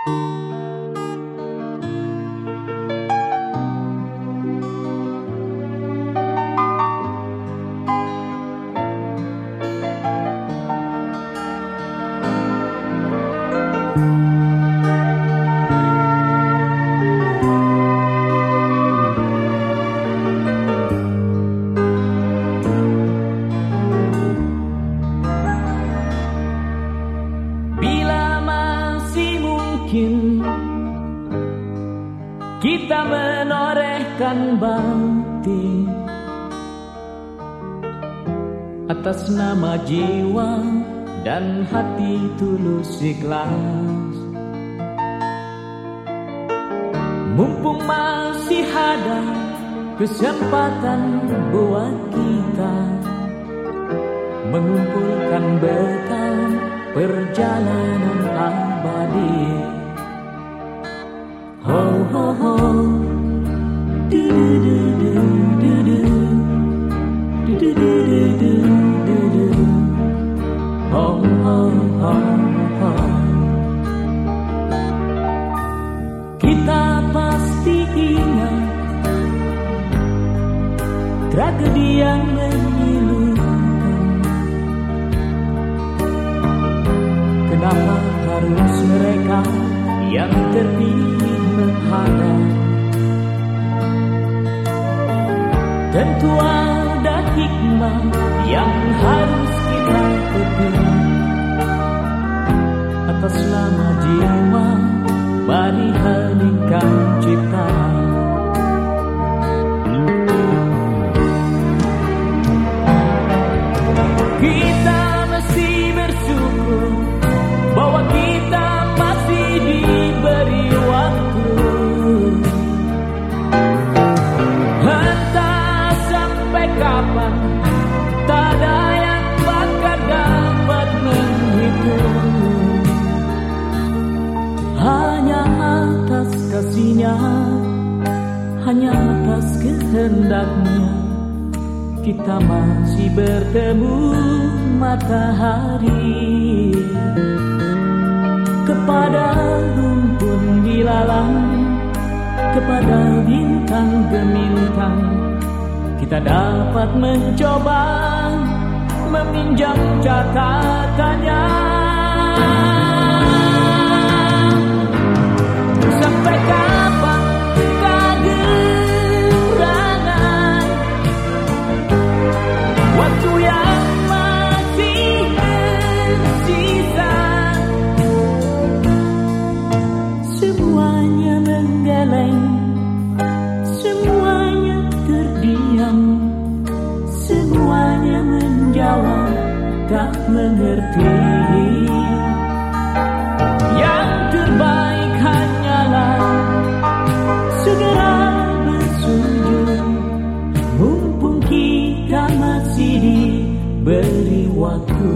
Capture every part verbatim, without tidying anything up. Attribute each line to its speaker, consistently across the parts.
Speaker 1: Kita menorehkan bakti atas nama jiwa dan hati tulus ikhlas. Mumpung masih ada kesempatan buat kita mengumpulkan bekal perjalanan abadi. Ho ho ho, du du du du du du du du du du du, ho ho ho ho. Kita pasti ingat tragedi yang memilukan. Kenapa harus mereka yang terpilih menghadap? Tentu ada hikmah yang harus kita petik. Atas nama jiwa, mari heningkan cipta. Kita mesti bersyukur bahwa kita masih diberi waktu. Entah sampai kapan, tak ada yang bakal dapat menghitung. Hanya atas kasih-Nya, hanya atas kehendaknya, kita masih bertemu matahari. Kepada rumpun ilalang, kepada bintang gemintang, kita dapat mencoba meminjam catatannya. Sampai kapan kegerangan waktu yang masih tersisa? Semuanya menggeleng, semuanya terdiam, semuanya menjawab tak mengerti. Yang terbaik hanyalah segera bersujud, mumpung kita masih diberi waktu.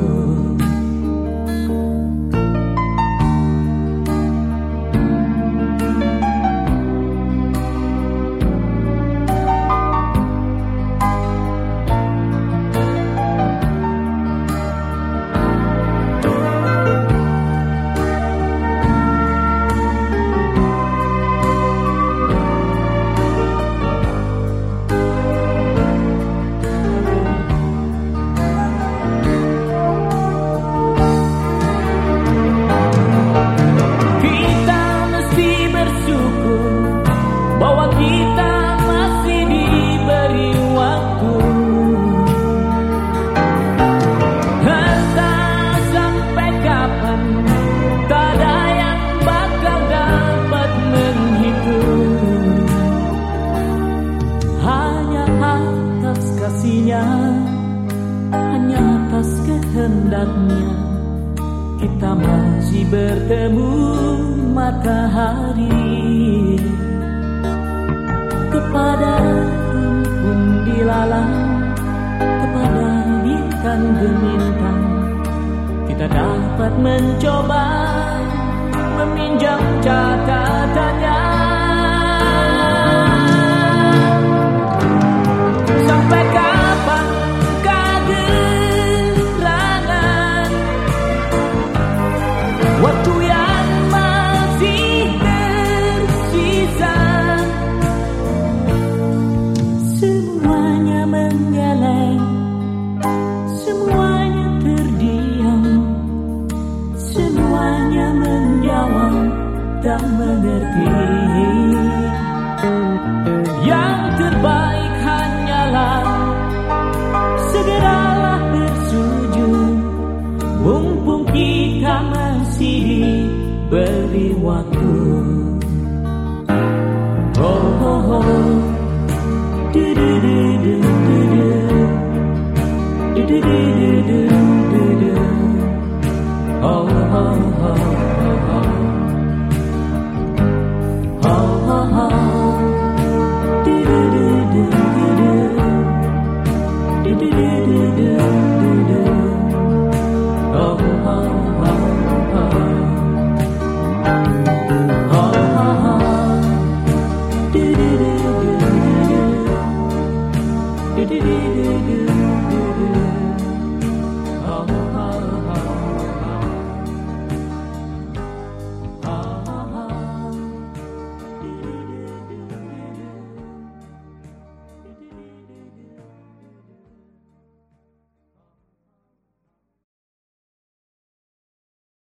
Speaker 1: Bahwa kita masih diberi waktu. Entah sampai kapan, tak ada yang bakal dapat menghitung. Hanya atas kasih-Nya, hanya atas kehendaknya, kita masih bertemu matahari. Kepada rumpun dilalang, kepada bintang gemintang, kita dapat mencoba meminjam catatannya. Sampai kapan kegerangan waktu yang masih hanya menjawab tak mengerti. Yang terbaik hanyalah segeralah bersujud, mumpung kita masih diberi waktu. Oh, oh, oh. Du, du, du, du, du, du. Du, du, du, du, du, du. Oh, oh, oh, oh, oh. Oh, oh, oh. Du, du, du, du, du, du. Du, du, du, du, du, du, du. Oh, oh, oh, oh. Oh, oh, oh. Du, du, du, du, du. Du, du, du, du, du.